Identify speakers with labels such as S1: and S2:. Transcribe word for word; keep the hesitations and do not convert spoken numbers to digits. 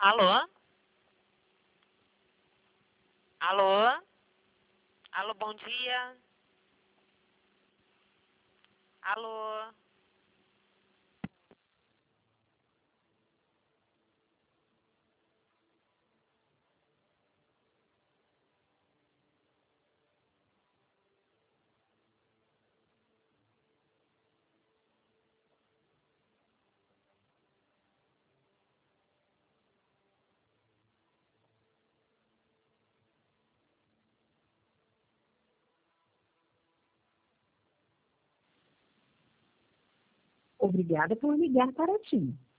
S1: Alô? Alô? Alô, bom dia. Alô?
S2: Obrigada por ligar para a TIM.